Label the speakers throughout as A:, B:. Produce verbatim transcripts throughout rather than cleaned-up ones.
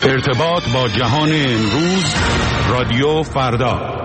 A: ارتباط با جهان امروز، رادیو فردا.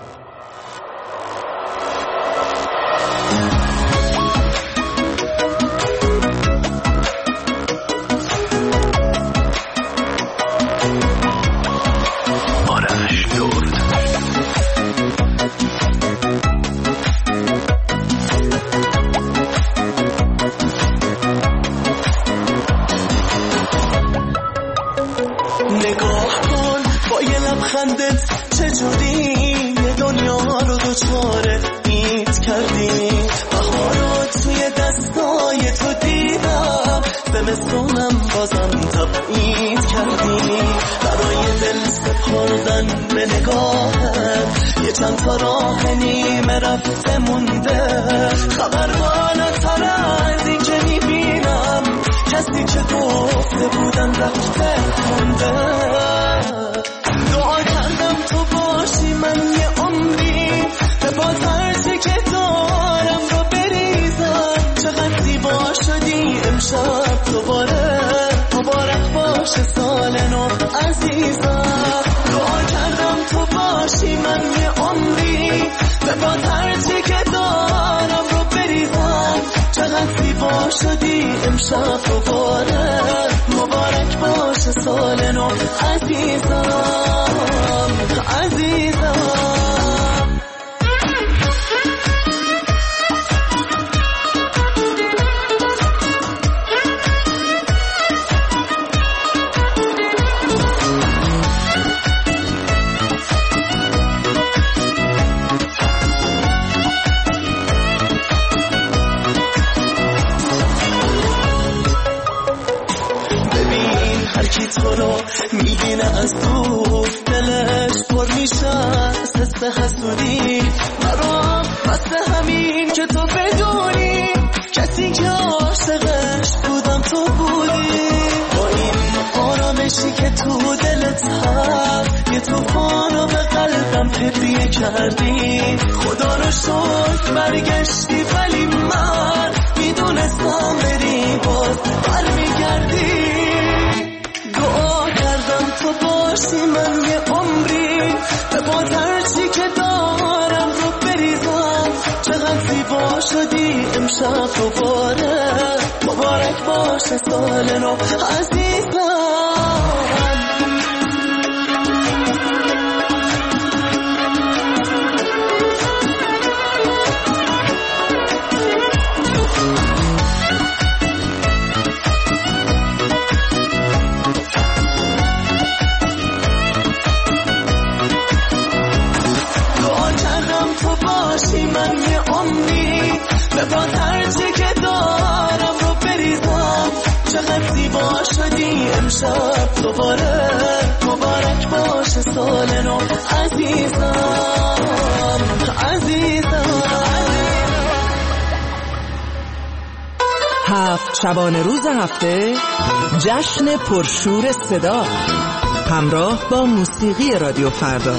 B: هفت شبانه روز هفته، جشن پرشور صدا همراه با موسیقی رادیو فردا.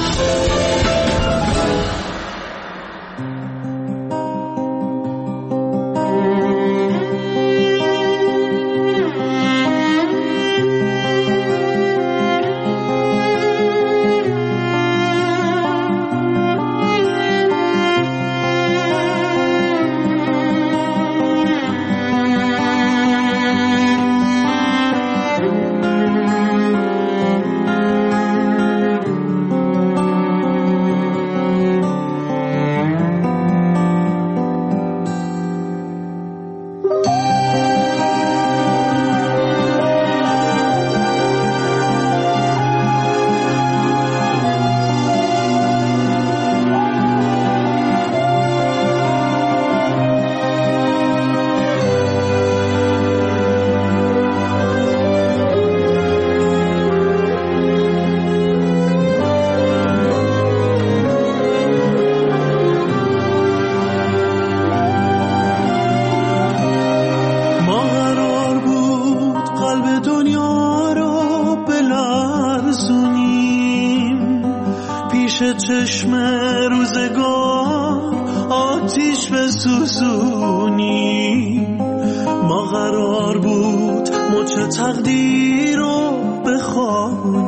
C: چشم روزگار آتیش بسوزونی، ما قرار بود مچ تقدیر رو بخوابونیم.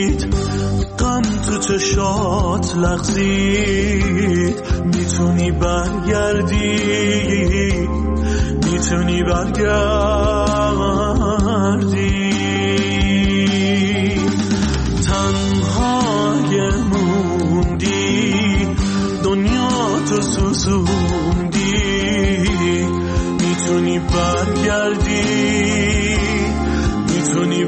C: دید، غم تو چشات لغزید. میتونی برگردی، میتونی برگردی. تنهای موندی، دنیا تو سوزوندی. میتونی برگردی، میتونی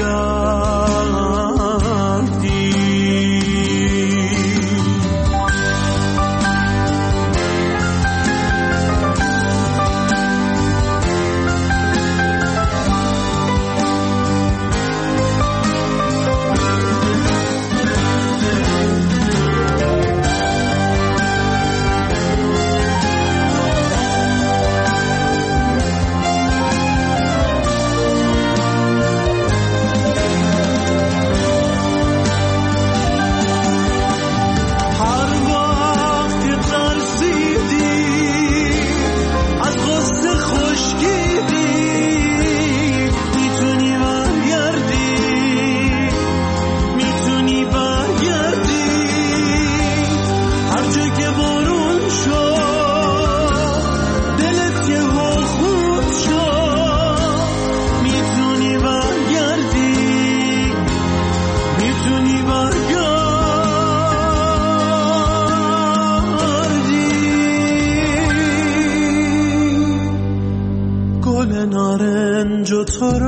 C: برگردی. نارنج و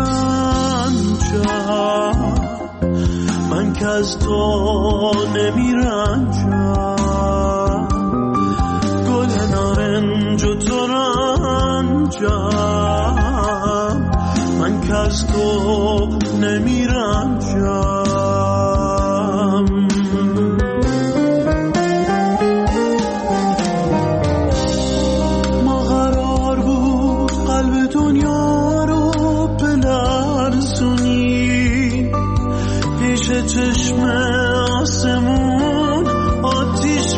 C: ترنجم، من که از تو نمیرنجم. گل نارنج و ترنجم، من که از تو نمیرنجم. ما قرار بود قلب دنیا رو بلرزونی، پیش چشم آسمون آتیش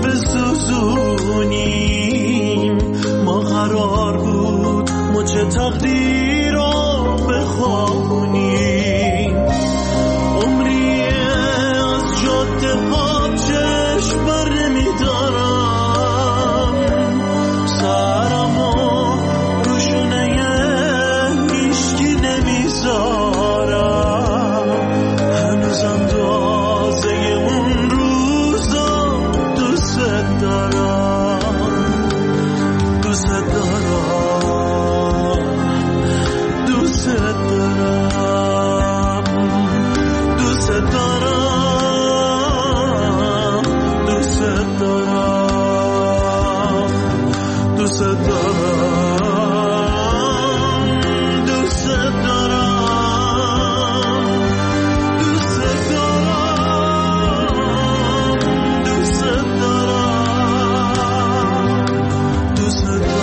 C: بسوزونیم. ما قرار بود مچ تقدیر رو بخوابونیم. عمری از جاده ها چشم بر نمیدارم، سرمو روشونه هیچکی نمیذارم. هنوز اندازه اون روزا دوست دارم، دوست دارم، دوست دارم، دوست دارم، دوست دارم، دوست دارم، دوست دارم، دوست دارم، دوست دارم، دوست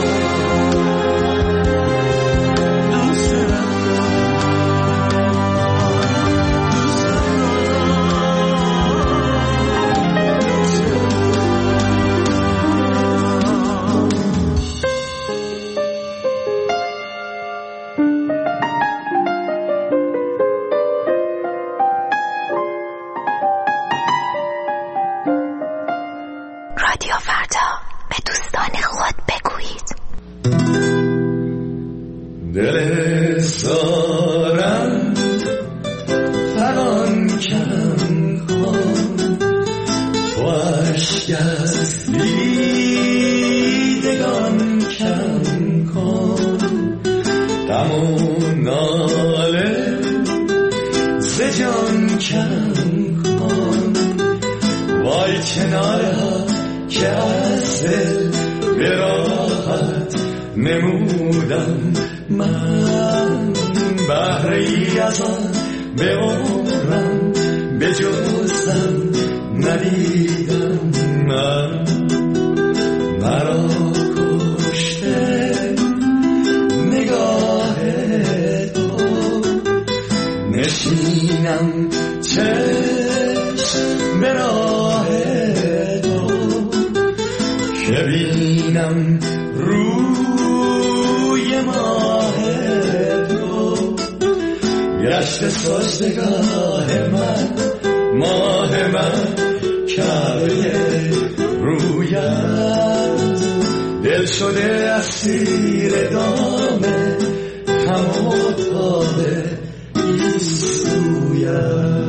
D: رادیو فردا، به دوستان خود بگویید.
E: دل سارم فغان کم کن، تو عشق از دیدگان کم کن. غم و ناله ز جان کم کن. وای کناره ها که از دل به راحت نمودم من، بهره ای از آن به عمرم به جزم ندیدم. من مرا کشته نگاه تو، نشینم چشم به راه تو، که بینم روی ماه تو. گشت سجدگاه من ماه من کعبه رویت، دل شده اسیر دامه هم و تاب ایسویت.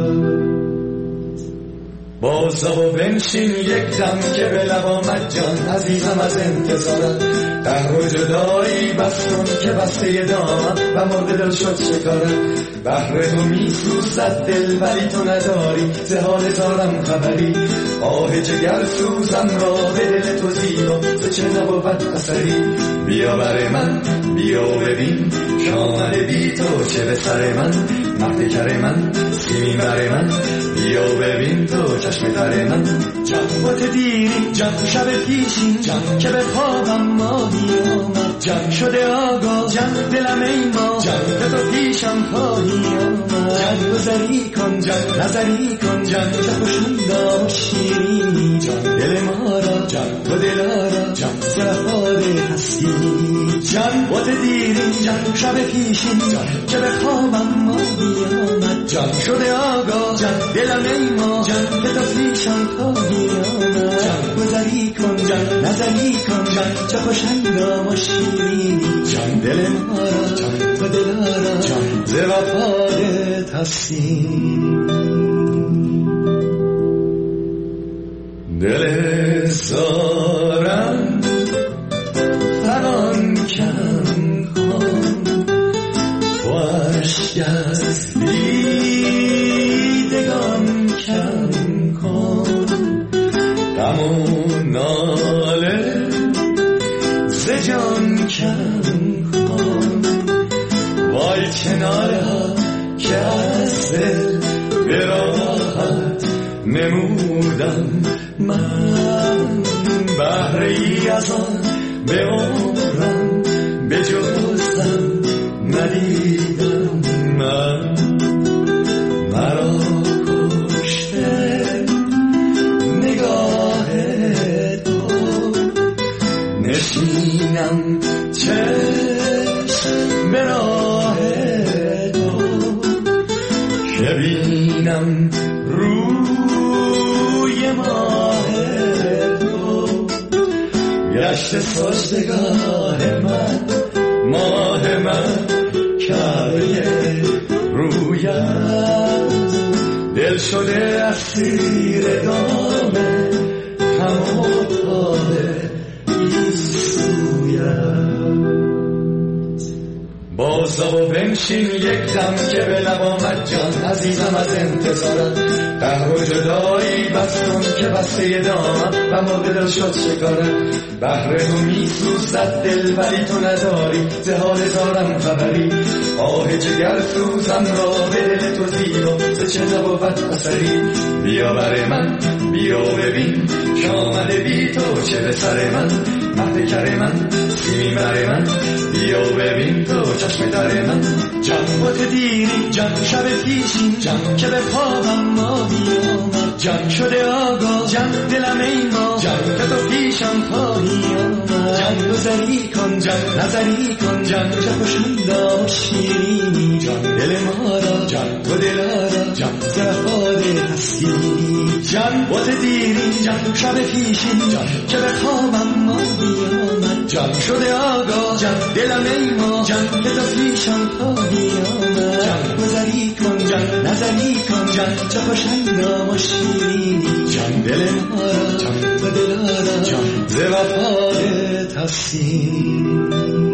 E: بازا و بنشین یک دم که به لب آمد جان، عزیزم از انتظارت قهر و جدایی بس کن که بسته دامم و مرد دل شد شکارت. بحر تو می سوزد دل ولی تو نداری ز حال زارم خبری، آه جگر سوزم را به دل تو زیبا ز چه نبود اثری. بیا بر من بیا ببین شامل بی تو چه به سر من، مهد کر من سیمین بر من، بیا ببین تو چشم تر من. جنبات دیری جنب شب پیشین جنب که به خوابم ماهی آمد، جنب شده آگاه جنب دلم ای ما جنب تو پیشم خواهی آمد. جنب گذری کن جنب نظری کن جنب چه خوشندا و شیرینی، جنب دل ما را جنب و دلارا جنب زفاره هستی. جنبات دیری جنب شب پیشین جنب که به خوابم ماهی آمد، جنب شده آگاه جنب دلم ای ما جنب که تو پیشم خواهی آمد. جنب گذری کن جنب نظری کن جنب چه خوشندا و شیرینی، جنب دل ما را جنب و دلارا جنب ز وفادت هستی. دل زارم فغان کم کن، تو عشق از دیدگان کم کن، غم و ناله ز جان کم کن. وای چه ناله ها که از دل به راحت نمودم من، بهره ای از آن به عمرم به جزم ندیدم من. مرا کشته نگاه تو، نشینم چشم به راه تو، که بینم روی ماه تو. گشت سجدگاه من ماه من کعبه رویت، دل شده اسیر دامه هم و تاب ایسویت. بازا و بنشین یک دم که به لب آمد جان، عزیزم از انتظارت قهر و جدایی بس کن که بسته دامم و مرد دل شد شکارت. بحر تو می سوزد دل ولی تو نداری ز حال زارم خبری، آه جگر سوزم را به دل تو زیبا ز چه نبود اثری. بیا بر من بیا ببین شامل بی تو چه به سر من، مهد کر من سیمین بر من، بیا ببین تو چشم تر من. جنبات دیری جنب شب پیشین جنب که به خوابم ماهی آمد، جنب شده آگاه جنب دلم ای ما جنب که تو پیشم خواهی آمد. جنب گذری کن جنب نظری کن جنب چه خوشندا و شیرینی، جنب دل ما را جنب و دلارا جنب زفاره هستی. جنبات دیری جنب شب پیشین جنب که به خوابم ماهی آمد، جنب شده آگاه جنب دلم ای ما جنب که تو پیشم خواهی آمد. جنب گذری کن جنب نظری کن جنب چه خوشندا و شیرینی، جنب دل ما را جنب و دلارا جنب ز وفادت هستی.